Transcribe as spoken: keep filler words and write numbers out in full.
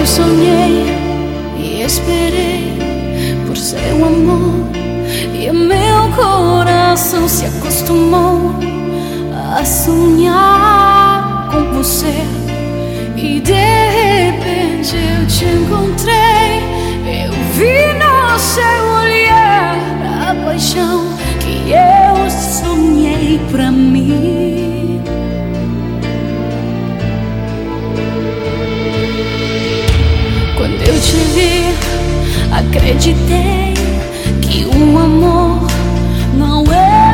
sonhei e esperei por seu amor, e meu coração se acostumou a sonhar com você. E de repente eu te encontrei, eu vi no seu olhar a paixão que eu sonhei pra mim. Quando eu te vi, acreditei que o amor não é